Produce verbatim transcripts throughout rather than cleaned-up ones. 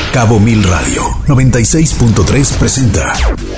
Cabo Mil Radio noventa y seis punto tres presenta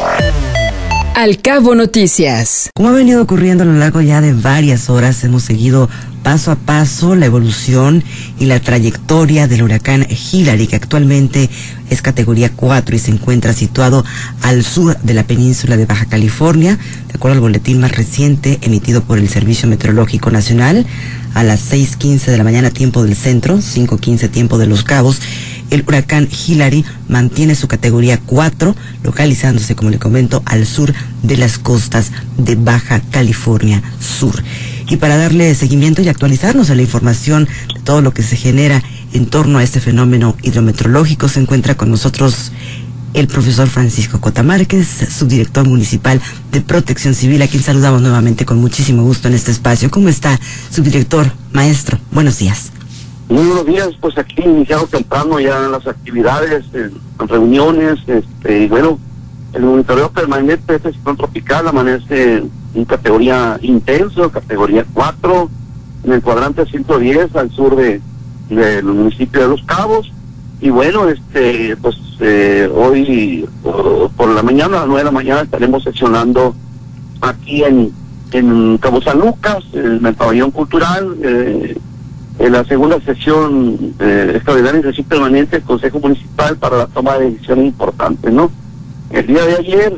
Al Cabo Noticias. Como ha venido ocurriendo a lo largo ya de varias horas, hemos seguido paso a paso la evolución y la trayectoria del huracán Hilary, que actualmente es categoría cuatro y se encuentra situado al sur de la península de Baja California. De acuerdo al boletín más reciente emitido por el Servicio Meteorológico Nacional, a las seis quince de la mañana tiempo del centro, cinco quince tiempo de Los Cabos, el huracán Hilary mantiene su categoría cuatro, localizándose, como le comento, al sur de las costas de Baja California Sur. Y para darle seguimiento y actualizarnos a la información de todo lo que se genera en torno a este fenómeno hidrometeorológico, se encuentra con nosotros el profesor Francisco Cota Márquez, subdirector municipal de Protección Civil, a quien saludamos nuevamente con muchísimo gusto en este espacio. ¿Cómo está, subdirector, maestro? Buenos días. Muy buenos días, pues aquí iniciado temprano ya las actividades, eh, reuniones, este, y bueno, el monitoreo permanente de este ciclón tropical amanece en categoría intenso, categoría cuatro, en el cuadrante ciento diez al sur de del municipio de Los Cabos. Y bueno, este pues eh, hoy por, por la mañana, a las nueve de la mañana, estaremos sesionando aquí en, en Cabo San Lucas, en el pabellón cultural, eh, en la segunda sesión eh, extraordinaria y sesión permanente del Consejo Municipal para la toma de decisiones importantes, ¿no? El día de ayer,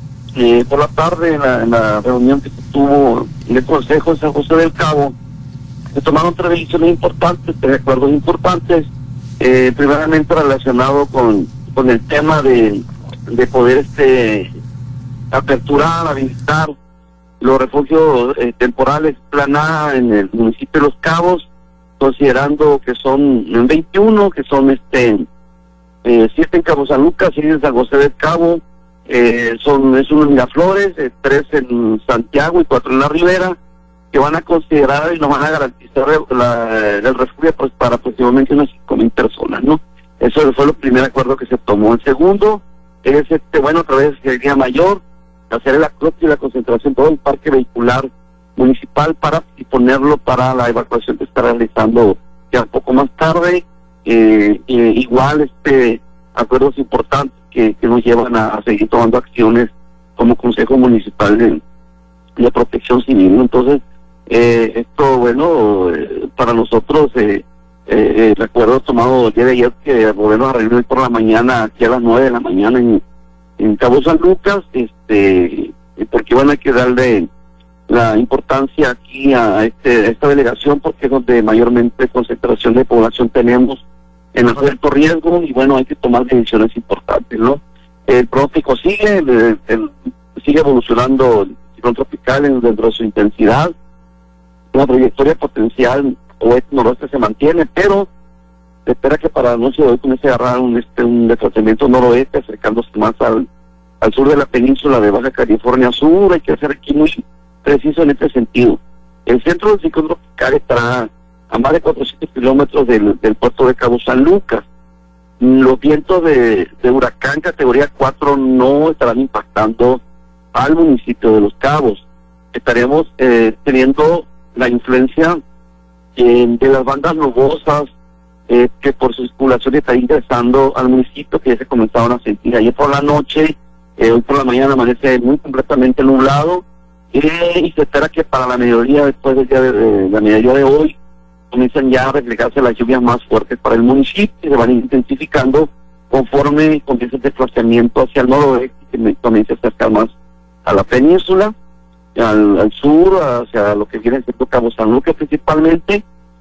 eh, por la tarde, en la, en la reunión que se tuvo en el Consejo de San José del Cabo, se tomaron tres decisiones importantes, tres acuerdos importantes, eh, primeramente relacionado con, con el tema de, de poder este aperturar, habilitar los refugios eh, temporales Planá en el municipio de Los Cabos, considerando que son veintiuno, que son este eh, siete en Cabo San Lucas, siete en San José del Cabo, eh, son es uno en Miraflores, eh, tres en Santiago y cuatro en la Ribera, que van a considerar y nos van a garantizar la, el refugio pues, para aproximadamente unas cinco mil personas, ¿no? Eso fue el primer acuerdo que se tomó. El segundo es, este bueno, a través del día mayor, hacer el acopio y la concentración de todo el parque vehicular municipal para disponerlo para la evacuación que está realizando ya un poco más tarde. Eh, eh, igual este acuerdos importantes que, que nos llevan a, a seguir tomando acciones como Consejo Municipal de, de Protección Civil, ¿no? Entonces eh, esto bueno eh, para nosotros eh, eh, el acuerdo tomado el día de ayer, que volvemos a reunir por la mañana aquí a las nueve de la mañana en, en Cabo San Lucas, este porque bueno, hay que darle la importancia aquí a, este, a esta delegación, porque es donde mayormente concentración de población tenemos en alto riesgo, y bueno, hay que tomar decisiones importantes, ¿no? El pronóstico sigue, el, el, sigue evolucionando el ciclón tropical en, dentro de su intensidad, la trayectoria potencial oeste-noroeste se mantiene, pero se espera que para la noche de hoy comience a agarrar un, este, un desplazamiento noroeste, acercándose más al, al sur de la península de Baja California Sur. Hay que hacer aquí muy preciso en este sentido. El centro del ciclón tropical estará a más de cuatrocientos kilómetros del, del puerto de Cabo San Lucas. Los vientos de, de huracán categoría cuatro no estarán impactando al municipio de Los Cabos. Estaremos eh, teniendo la influencia eh, de las bandas nubosas eh, que por su circulación está ingresando al municipio, que ya se comenzaron a sentir ayer por la noche. Eh, hoy por la mañana amanece muy completamente nublado. Eh, y se espera que para la mediodía, después del día de, de la mediodía de hoy, comienzan ya a reflejarse las lluvias más fuertes para el municipio, y se van intensificando conforme comienza el desplazamiento hacia el noroeste, que comienza a acercar más a la península, al, al sur, hacia lo que viene siendo Cabo San Lucas principalmente.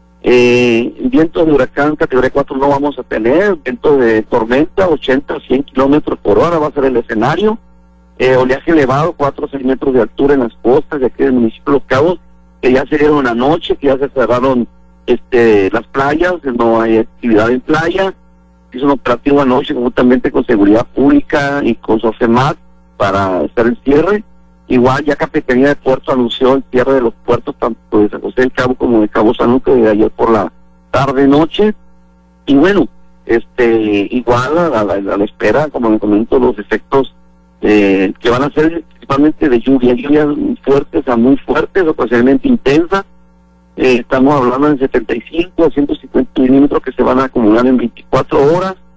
Eh, vientos de huracán categoría cuatro no vamos a tener, vientos de tormenta, ochenta, cien kilómetros por hora va a ser el escenario. Eh, oleaje elevado, cuatro a seis metros de altura en las costas de aquí del municipio de Los Cabos, que ya se dieron anoche, que ya se cerraron este las playas, no hay actividad en playa. Hizo un operativo anoche conjuntamente con Seguridad Pública y con Sofemat para hacer el cierre. Igual ya Capitanía de Puerto anunció el cierre de los puertos tanto de San José del Cabo como de Cabo San Lucas de ayer por la tarde noche. Y bueno, este igual a la, a la espera, como le comento, los efectos Eh, que van a ser principalmente de lluvia, lluvias fuertes a muy fuertes, ocasionalmente intensas. Eh, estamos hablando de setenta y cinco a ciento cincuenta milímetros que se van a acumular en veinticuatro horas.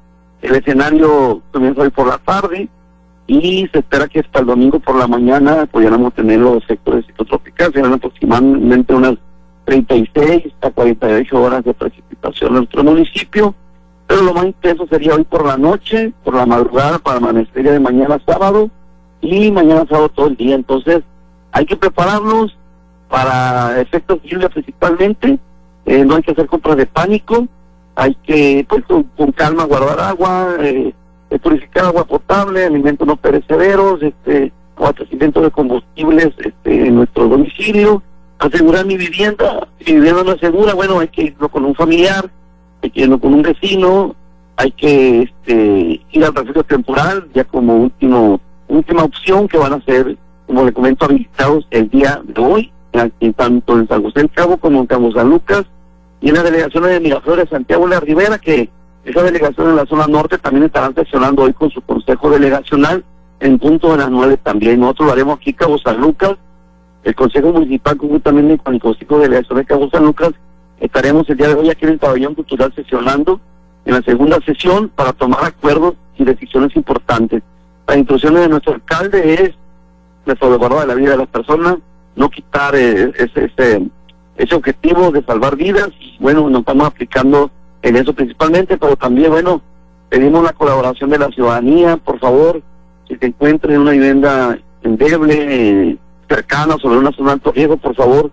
El escenario comienza hoy por la tarde y se espera que hasta el domingo por la mañana pudiéramos tener los sectores ciclotropicales. Serán aproximadamente unas treinta y seis a cuarenta y ocho horas de precipitación en nuestro municipio, pero lo más intenso sería hoy por la noche, por la madrugada, para amanecer de mañana sábado, y mañana sábado todo el día. Entonces hay que prepararnos para efectos de lluvia principalmente. Eh, no hay que hacer compras de pánico, hay que pues con, con calma guardar agua, eh, purificar agua potable, alimentos no perecederos, este abastecimiento de combustibles este, en nuestro domicilio, asegurar mi vivienda. Si mi vivienda no es segura, bueno, hay que irlo con un familiar, hay que irlo con un vecino, hay que este, ir al refugio temporal ya como último última opción, que van a ser, como le comento, habilitados el día de hoy, en, tanto en San José del Cabo como en Cabo San Lucas, y en las delegaciones de Miraflores, Santiago de la Ribera, que esa delegación en la zona norte también estarán sesionando hoy con su consejo delegacional en punto de las nueve también. Nosotros lo haremos aquí en Cabo San Lucas, el consejo municipal conjuntamente con el consejo de delegación de Cabo San Lucas. Estaremos el día de hoy aquí en el pabellón cultural sesionando en la segunda sesión para tomar acuerdos y decisiones importantes. Las instrucciones de nuestro alcalde es de salvaguardar la vida de las personas, no quitar eh, ese, ese ese objetivo de salvar vidas, y bueno, nos estamos aplicando en eso principalmente, pero también, bueno, pedimos la colaboración de la ciudadanía. Por favor, si se encuentra en una vivienda endeble, eh, cercana, sobre una zona de alto riesgo, por favor,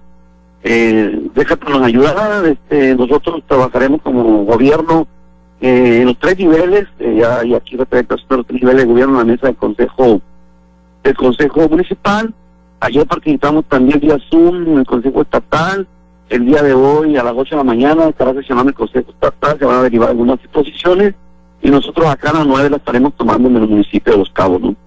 eh, déjanos ayudar. Este, nosotros trabajaremos como gobierno eh, en los tres niveles, eh, ya, y aquí representación de los tres niveles de gobierno en la mesa del consejo, del consejo municipal. Ayer participamos también vía Zoom en el consejo estatal. El día de hoy a las ocho de la mañana estará sesionando el consejo estatal, se van a derivar algunas disposiciones, y nosotros acá a las nueve las estaremos tomando en el municipio de Los Cabos, ¿no?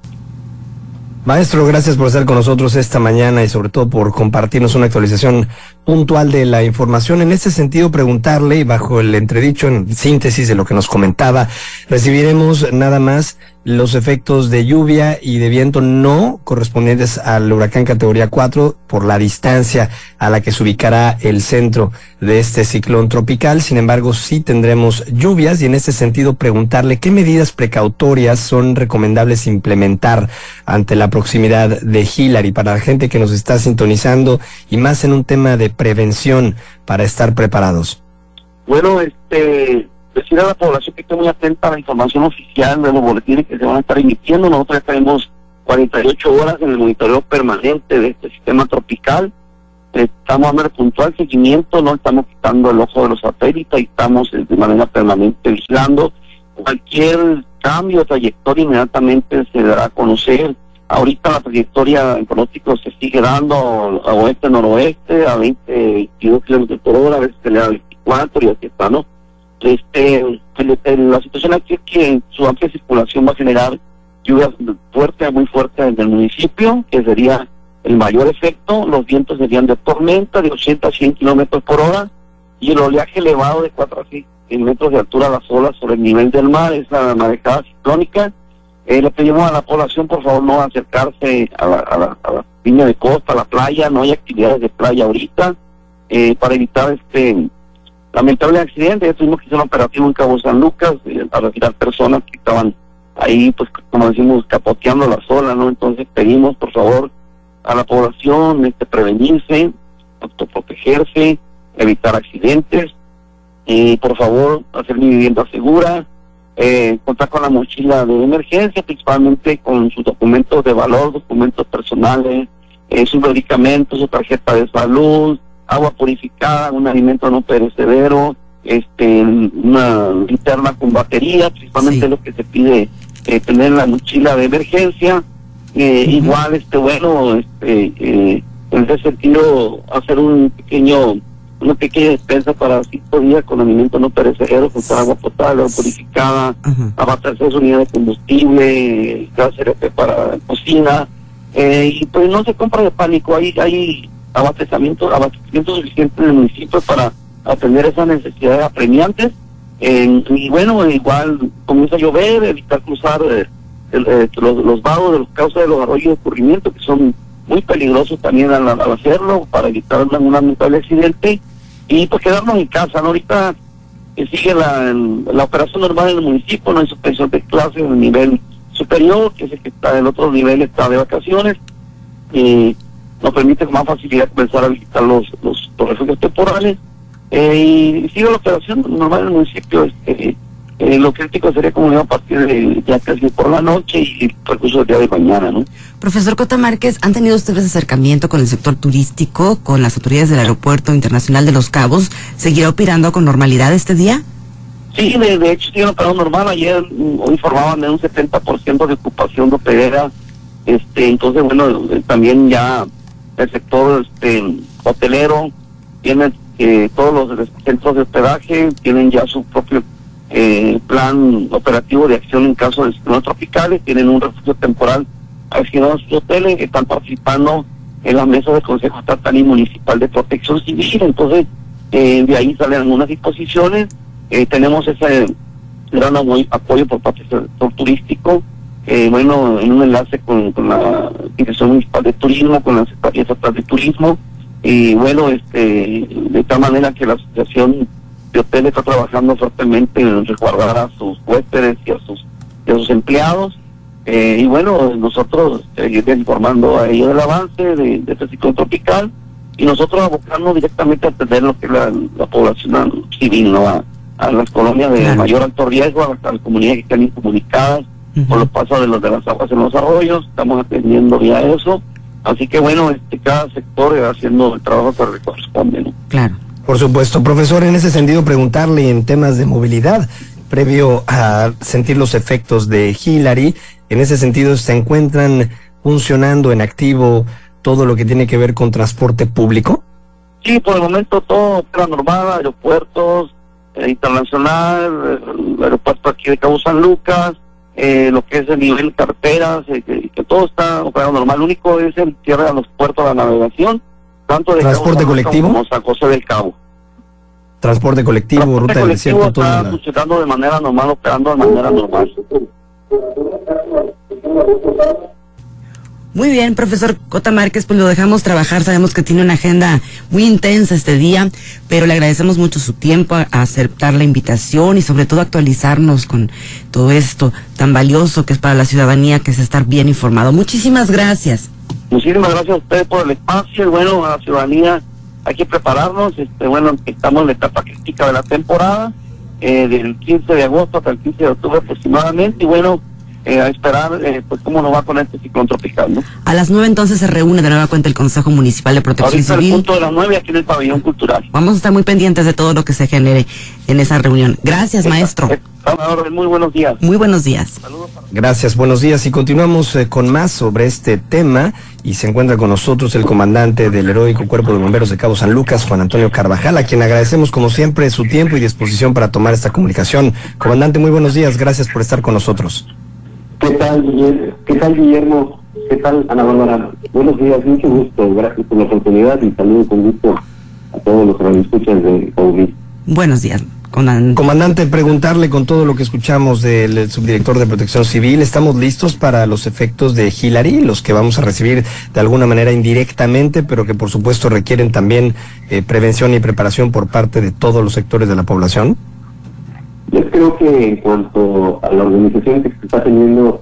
Maestro, gracias por estar con nosotros esta mañana y sobre todo por compartirnos una actualización puntual de la información. En este sentido, preguntarle, y bajo el entredicho en síntesis de lo que nos comentaba, recibiremos nada más los efectos de lluvia y de viento no correspondientes al huracán categoría cuatro por la distancia a la que se ubicará el centro de este ciclón tropical. Sin embargo, sí tendremos lluvias, y en este sentido preguntarle qué medidas precautorias son recomendables implementar ante la proximidad de Hillary para la gente que nos está sintonizando, y más en un tema de prevención para estar preparados. Bueno, este... decir a la población que esté muy atenta a la información oficial de los boletines que se van a estar emitiendo. Nosotros estaremos cuarenta y ocho horas en el monitoreo permanente de este sistema tropical. Estamos dando puntual seguimiento, no estamos quitando el ojo de los satélites, y estamos de manera permanente vigilando. Cualquier cambio de trayectoria inmediatamente se dará a conocer. Ahorita la trayectoria en pronóstico se sigue dando a oeste-noroeste, a veinte, veintidós kilómetros por hora, a veces se le da veinticuatro, y así está, ¿no? Este, el, el, la situación aquí es que su amplia circulación va a generar lluvias fuertes, muy fuertes en el municipio, que sería el mayor efecto. Los vientos serían de tormenta de ochenta a cien kilómetros por hora, y el oleaje elevado de cuatro a seis metros de altura a las olas sobre el nivel del mar, es la marejada ciclónica. Eh, le pedimos a la población, por favor, no acercarse a la, a la, a la línea de costa, a la playa. No hay actividades de playa ahorita, eh, para evitar este lamentable accidente. Ya tuvimos que hacer un operativo en Cabo San Lucas eh, para retirar personas que estaban ahí, pues como decimos, capoteando las olas, ¿no? Entonces pedimos, por favor, a la población este prevenirse, autoprotegerse, evitar accidentes, y por favor hacer mi vivienda segura, eh, contar con la mochila de emergencia, principalmente con sus documentos de valor, documentos personales, eh, sus medicamentos, su tarjeta de salud, agua purificada, un alimento no perecedero, este, una linterna con batería, principalmente sí. Lo que se pide eh, tener en la mochila de emergencia. Eh, uh-huh. Igual, este, bueno, este, eh, en ese sentido, hacer un pequeño, una pequeña despensa para cinco días con alimento no perecedero, con agua potable, agua purificada, uh-huh. abastecer su unidad de combustible, gas R P para cocina, eh, y pues no se compra de pánico. Hay, hay abastecimiento, abastecimiento suficiente en el municipio para atender esas necesidades apremiantes. Eh, y bueno, igual comienza a llover, evitar cruzar eh, el, eh, los, los vagos de los causas de los arroyos de escurrimiento, que son muy peligrosos también al, al hacerlo, para evitar un lamentable accidente, y pues quedarnos en casa, ¿no? Ahorita eh, sigue la, la operación normal en el municipio, no hay suspensión de clases en el nivel superior, que es el que está en otro nivel, está de vacaciones, y nos permite con más facilidad comenzar a visitar los, los, los refugios temporales, eh, y sigue la operación normal en el municipio. Este, eh, lo crítico sería como a partir de ya casi por la noche y el recurso del día de mañana, ¿no? Profesor Cota Márquez, ¿han tenido ustedes acercamiento con el sector turístico, con las autoridades del Aeropuerto Internacional de Los Cabos? ¿Seguirá operando con normalidad este día? Sí, de, de hecho sigue operando normal. Ayer hoy informaban de un setenta por ciento de ocupación de hotelera, este, entonces bueno, también ya el sector este, hotelero tiene eh, todos los centros de hospedaje tienen ya su propio eh, plan operativo de acción en caso de ciclones tropicales, tienen un refugio temporal asignado a sus hoteles, que están participando en la mesa del Consejo Estatal y Municipal de Protección Civil. Entonces eh, de ahí salen algunas disposiciones, eh, tenemos ese gran apoyo por parte del sector turístico, eh, bueno, en un enlace con, con la Dirección Municipal de Turismo, con la Secretaría Estatal de Turismo, y bueno, este, de tal manera que la Asociación de Hoteles está trabajando fuertemente en resguardar a sus huéspedes y a sus, y a sus empleados, eh, y bueno, nosotros seguirles informando a ellos del avance de, de este ciclón tropical, y nosotros abocarnos directamente a atender lo que es la, la población civil, ¿no? A, a las colonias de claro. mayor alto riesgo, a, a las comunidades que están incomunicadas uh-huh. por los pasos de los de las aguas en los arroyos, estamos atendiendo ya eso. Así que bueno, este, cada sector va haciendo el trabajo que le corresponde, ¿no? Claro. Por supuesto, profesor, en ese sentido preguntarle en temas de movilidad, previo a sentir los efectos de Hilary, en ese sentido se encuentran funcionando en activo todo lo que tiene que ver con transporte público. Sí, por el momento todo opera normal, aeropuertos, eh, internacional, el aeropuerto aquí de Cabo San Lucas, Eh, lo que es el nivel carteras, eh, que, que todo está operando normal. Lo único es el cierre de los puertos de la navegación, tanto de transporte Cabo colectivo como San José del Cabo. Transporte colectivo, transporte ruta del desierto, está todo está funcionando de manera normal, operando de manera normal. Muy bien, profesor Cota Márquez, pues lo dejamos trabajar, sabemos que tiene una agenda muy intensa este día, pero le agradecemos mucho su tiempo a, a aceptar la invitación y sobre todo actualizarnos con todo esto tan valioso que es para la ciudadanía, que es estar bien informado. Muchísimas gracias. Muchísimas gracias a ustedes por el espacio, y bueno, a la ciudadanía hay que prepararnos, este, bueno, estamos en la etapa crítica de la temporada, eh, del quince de agosto hasta el quince de octubre aproximadamente, y bueno, Eh, a esperar eh, pues cómo nos va con este ciclón tropical, ¿no? A las nueve entonces se reúne de nueva cuenta el Consejo Municipal de Protección Ahorita Civil. Al punto de las nueve aquí en el pabellón cultural. Vamos a estar muy pendientes de todo lo que se genere en esa reunión. Gracias, Esta, maestro. Esta, muy buenos días. Muy buenos días. Saludos para... Gracias, buenos días. Y continuamos eh, con más sobre este tema, y se encuentra con nosotros el comandante del heroico Cuerpo de Bomberos de Cabo San Lucas, Juan Antonio Carvajal, a quien agradecemos como siempre su tiempo y disposición para tomar esta comunicación. Comandante, muy buenos días, gracias por estar con nosotros. ¿Qué tal, Guillermo? ¿Qué tal, Guillermo? ¿Qué tal, Ana Bárbara? Buenos días, mucho gusto, gracias por la oportunidad y saludo con gusto a todos los radioescuchas de Paulí. Buenos días, comandante. Comandante, preguntarle con todo lo que escuchamos del subdirector de Protección Civil, ¿estamos listos para los efectos de Hilary, los que vamos a recibir de alguna manera indirectamente, pero que por supuesto requieren también eh, prevención y preparación por parte de todos los sectores de la población? Yo creo que en cuanto a la organización que se está teniendo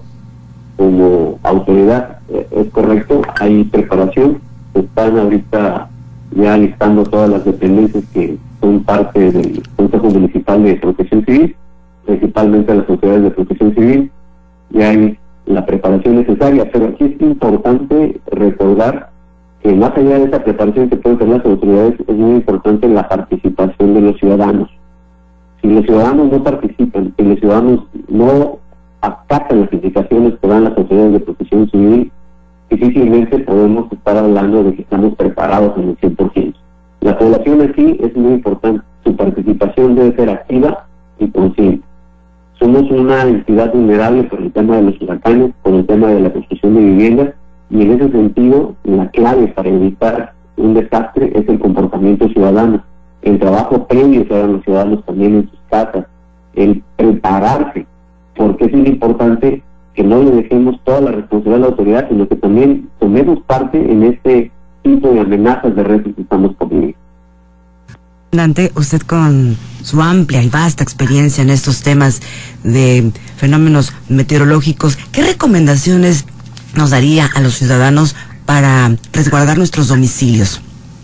como autoridad, eh, es correcto, hay preparación, se están ahorita ya listando todas las dependencias que son parte del Consejo Municipal de Protección Civil, principalmente las autoridades de Protección Civil, y hay la preparación necesaria, pero aquí es importante recordar que más allá de esa preparación que pueden tener las autoridades, es muy importante la participación de los ciudadanos. Si los ciudadanos no participan, si los ciudadanos no acatan las indicaciones que dan las autoridades de protección civil, difícilmente podemos estar hablando de que estamos preparados en el cien por ciento. La población aquí es muy importante, su participación debe ser activa y consciente. Somos una entidad vulnerable por el tema de los huracanes, por el tema de la construcción de viviendas, y en ese sentido la clave para evitar un desastre es el comportamiento ciudadano. El trabajo previo que hagan los ciudadanos también en sus casas, el prepararse, porque es muy importante que no le dejemos toda la responsabilidad a la autoridad, sino que también tomemos parte en este tipo de amenazas de redes que estamos poniendo. Dante, usted con su amplia y vasta experiencia en estos temas de fenómenos meteorológicos, ¿qué recomendaciones nos daría a los ciudadanos para resguardar nuestros domicilios?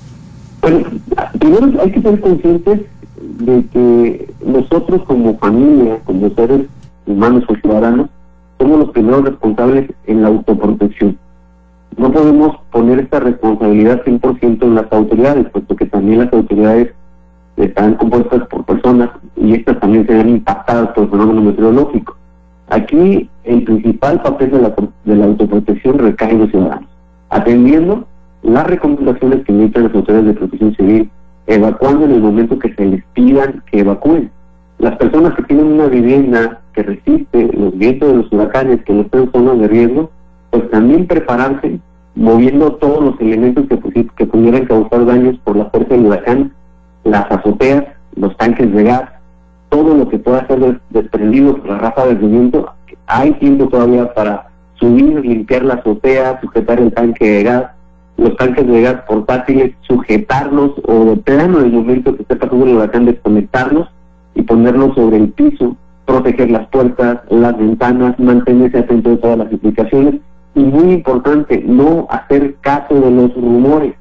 Bueno, primero hay que ser conscientes de que nosotros como familia, como seres humanos o ciudadanos, somos los primeros responsables en la autoprotección. No podemos poner esta responsabilidad cien por ciento en las autoridades, puesto que también las autoridades están compuestas por personas y estas también se ven impactadas por el fenómeno meteorológico. Aquí el principal papel de la, de la autoprotección recae en los ciudadanos, atendiendo las recomendaciones que emiten las autoridades de protección civil, evacuando en el momento que se les pidan que evacúen. Las personas que tienen una vivienda que resiste los vientos de los huracanes, que no están en zonas de riesgo, pues también prepararse, moviendo todos los elementos que, que pudieran causar daños por la fuerza del huracán, las azoteas, los tanques de gas, todo lo que pueda ser des desprendido por la ráfaga de viento. Hay tiempo todavía para subir, limpiar la azotea, sujetar el tanque de gas, los tanques de gas portátiles, sujetarlos o de plano en el momento que esté pasando el huracán desconectarlos y ponerlos sobre el piso, proteger las puertas, las ventanas, mantenerse atento de todas las implicaciones y muy importante, no hacer caso de los rumores.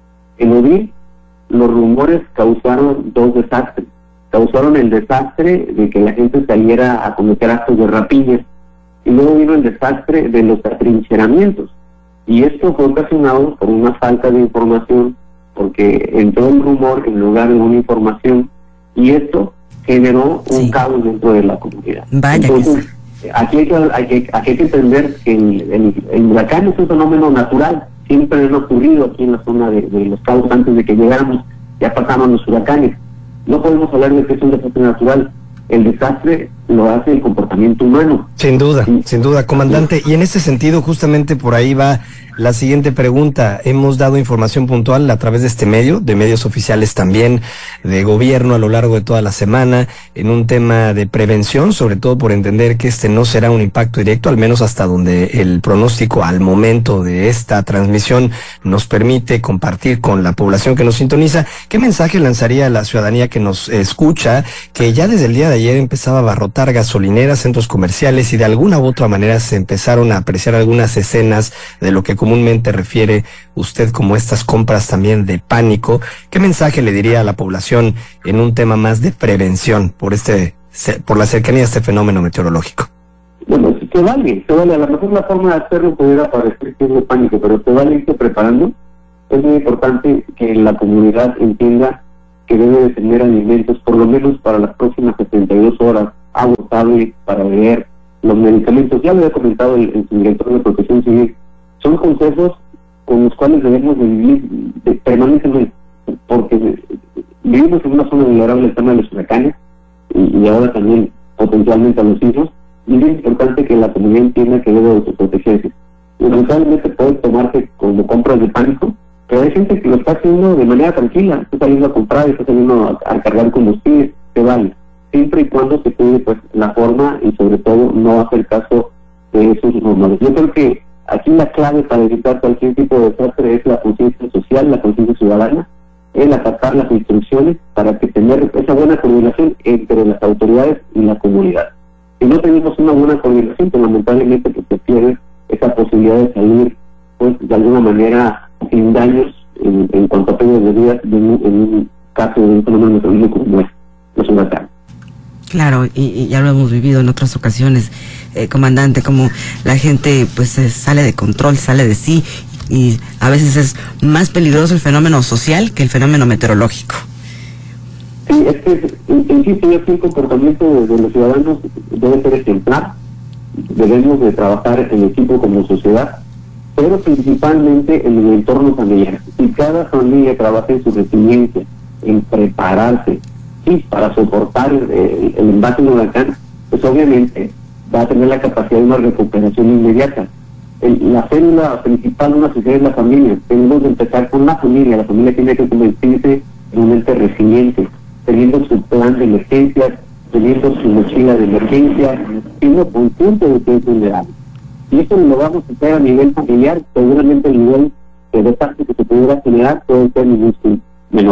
En Odil, los rumores causaron dos desastres. Causaron el desastre de que la gente saliera a cometer actos de rapiña y luego vino el desastre de los atrincheramientos. Y esto fue ocasionado por una falta de información, porque entró un rumor en lugar de una información y esto generó un sí. caos dentro de la comunidad. Vaya. Entonces, que aquí, hay que, hay que, aquí hay que entender que el, el, el huracán es un fenómeno natural, siempre ha ocurrido aquí en la zona de, de Los Cabos antes de que llegáramos, ya pasaron los huracanes. No podemos hablar de que es un desastre natural. El desastre lo hace el comportamiento humano. Sin duda, sí. sin duda, comandante. Y en ese sentido, justamente por ahí va la siguiente pregunta. Hemos dado información puntual a través de este medio, de medios oficiales también, de gobierno a lo largo de toda la semana, en un tema de prevención, sobre todo por entender que este no será un impacto directo, al menos hasta donde el pronóstico al momento de esta transmisión nos permite compartir con la población que nos sintoniza. ¿Qué mensaje lanzaría a la ciudadanía que nos escucha, que ya desde el día de ayer empezaba a abarrotar gasolineras, centros comerciales y de alguna u otra manera se empezaron a apreciar algunas escenas de lo que comúnmente refiere usted como estas compras también de pánico? ¿Qué mensaje le diría a la población en un tema más de prevención por este por la cercanía a este fenómeno meteorológico? Bueno, se vale, se vale. A lo mejor la forma de hacerlo pudiera parecer que es de pánico, pero se vale irse preparando. Es muy importante que la comunidad entienda que debe de tener alimentos por lo menos para las próximas setenta y dos horas, agua potable para beber, los medicamentos. Ya lo había comentado el, el director de Protección Civil. Son consejos con los cuales debemos de vivir de, permanentemente, porque vivimos en una zona vulnerable al tema de los huracanes y, y ahora también potencialmente a los hijos, y es importante que la comunidad entienda que debe autoprotegerse. Lamentablemente puede tomarse como compras de pánico, pero hay gente que lo está haciendo de manera tranquila, está saliendo a comprar, está saliendo a, a cargar combustible, se vale, siempre y cuando se cuide pues la forma y sobre todo no hacer caso de esos rumores. Yo creo que aquí la clave para evitar cualquier tipo de desastre es la conciencia social, la conciencia ciudadana, el acatar las instrucciones para que tener esa buena coordinación entre las autoridades y la comunidad. Si no tenemos una buena coordinación, pues lamentablemente pues, se pierde esa posibilidad de salir pues de alguna manera sin daños en, en cuanto a pérdidas de vidas en, en un caso de un fenómeno meteorológico como es los huracanes. Claro, y, y ya lo hemos vivido en otras ocasiones, eh, comandante, como la gente pues eh, sale de control, sale de sí, y a veces es más peligroso el fenómeno social que el fenómeno meteorológico. Sí, es que, insisto, yo creo que el comportamiento de, de los ciudadanos debe ser ejemplar, debemos de trabajar en equipo como sociedad, pero principalmente en el entorno familiar. Si cada familia trabaja en su resiliencia, en prepararse, sí, para soportar eh, el embate de un huracán, pues obviamente va a tener la capacidad de una recuperación inmediata. El, la célula principal de una sociedad es la familia. Tenemos que empezar con la familia. La familia tiene que convertirse en un ente resiliente, teniendo su plan de emergencias, teniendo su mochila de emergencia, siendo consciente de que es vulnerable. Y eso lo vamos a hacer a nivel familiar, seguramente el nivel de desastre que se pudiera generar puede ser mucho menor.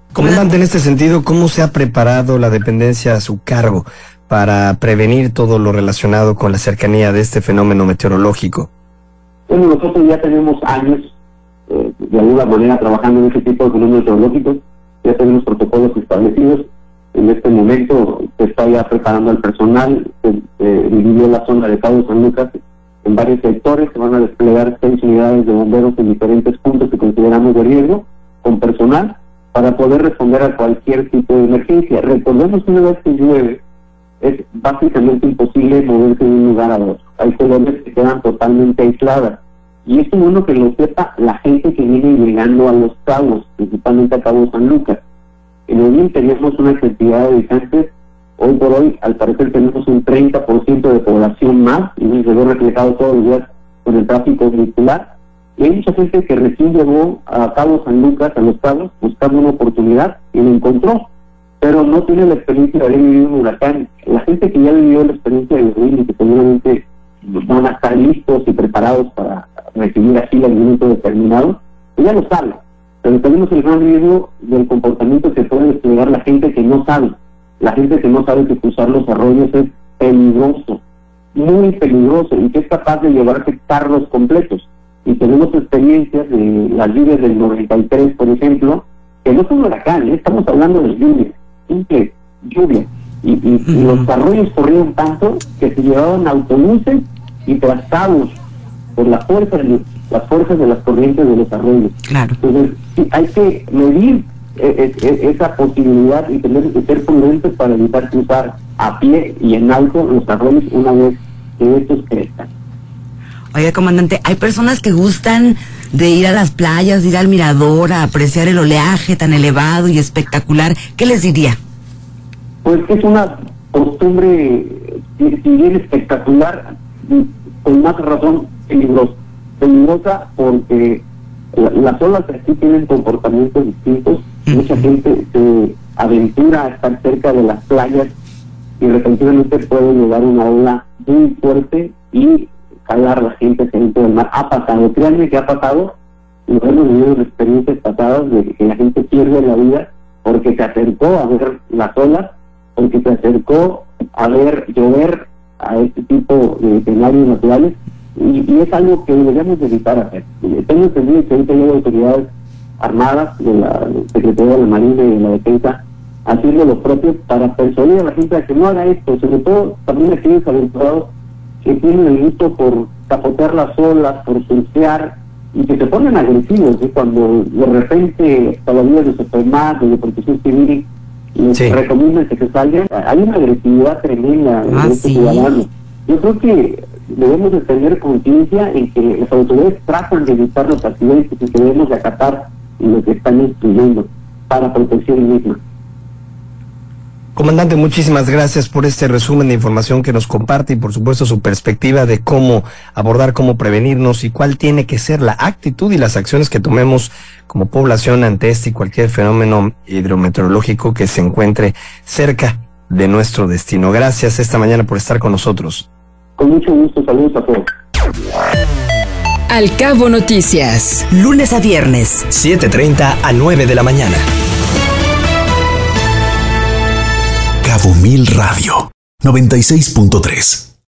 Comandante, en este sentido, ¿cómo se ha preparado la dependencia a su cargo para prevenir todo lo relacionado con la cercanía de este fenómeno meteorológico? Bueno, nosotros ya tenemos años, eh, de alguna manera, trabajando en este tipo de fenómenos meteorológicos. Ya tenemos protocolos establecidos. En este momento se está ya preparando al personal. Se eh, dividió la zona de Cabo San Lucas en varios sectores. Se van a desplegar seis unidades de bomberos en diferentes puntos que consideramos de riesgo, con personal, para poder responder a cualquier tipo de emergencia. Recordemos que una vez que llueve, es básicamente imposible moverse de un lugar a otro. Hay colonias que quedan totalmente aisladas. Y es bueno que lo sepa la gente que viene llegando a Los Cabos, principalmente a Cabo San Lucas. En el día teníamos una cantidad de habitantes. Hoy por hoy, al parecer, tenemos un treinta por ciento de población más, y se ve reflejado todos los días con el tráfico vehicular. Y hay mucha gente que recién llegó a Cabo San Lucas, a Los Cabos, buscando una oportunidad, y lo encontró, pero no tiene la experiencia de haber vivido un huracán. La gente que ya vivió la experiencia de vivir y que seguramente van a estar listos y preparados para recibir así el minuto determinado, pues ya lo sabe. Pero tenemos el gran riesgo del comportamiento que puede desplegar la gente que no sabe. La gente que no sabe que cruzar los arroyos es peligroso, muy peligroso, y que es capaz de llevarse carros completos. Y tenemos experiencias de las lluvias del noventa y tres, por ejemplo, que no son huracanes, estamos hablando de lluvia, simple lluvia. Y, y, y los arroyos corrieron tanto que se llevaban autobuses y traslados por la fuerza de, las fuerzas de las corrientes de los arroyos. Claro. Entonces, sí, hay que medir eh, eh, esa posibilidad y tener que ser prudentes para evitar cruzar a pie y en alto los arroyos una vez que estos crezcan. Oiga, comandante, hay personas que gustan de ir a las playas, de ir al mirador, a apreciar el oleaje tan elevado y espectacular. ¿Qué les diría? Pues que es una costumbre, si bien espectacular, con más razón peligrosa. Peligrosa porque la, las olas aquí tienen comportamientos distintos. Uh-huh. Mucha gente se aventura a estar cerca de las playas y repentinamente puede llegar una ola muy fuerte y calar la gente dentro del mar. Ha pasado, créanme que ha pasado, y hemos vivido experiencias pasadas de que la gente pierde la vida porque se acercó a ver las olas, porque se acercó a ver llover a este tipo de escenarios naturales, y, y es algo que deberíamos evitar hacer. Tengo entendido que ahorita hay autoridades armadas de la Secretaría de la Marina y de la Defensa haciendo lo propio para persuadir a la gente a que no haga esto, sobre todo también aquellos aventurados que tienen el gusto por capotear las olas, por surfear, y que se ponen agresivos, ¿eh? Cuando de repente todavía de Superman, de Protección Civil, les sí. recomiendan que se salgan, hay una agresividad tremenda ah, de estos ¿sí? ciudadanos. Yo creo que debemos de tener conciencia en que las autoridades tratan de evitar los accidentes y que debemos de acatar lo que están instruyendo para protección misma. Comandante, muchísimas gracias por este resumen de información que nos comparte y por supuesto su perspectiva de cómo abordar, cómo prevenirnos y cuál tiene que ser la actitud y las acciones que tomemos como población ante este y cualquier fenómeno hidrometeorológico que se encuentre cerca de nuestro destino. Gracias esta mañana por estar con nosotros. Con mucho gusto, saludos a todos. Al Cabo Noticias. Lunes a viernes. siete treinta a nueve de la mañana. Cabo Mil Radio noventa y seis punto tres.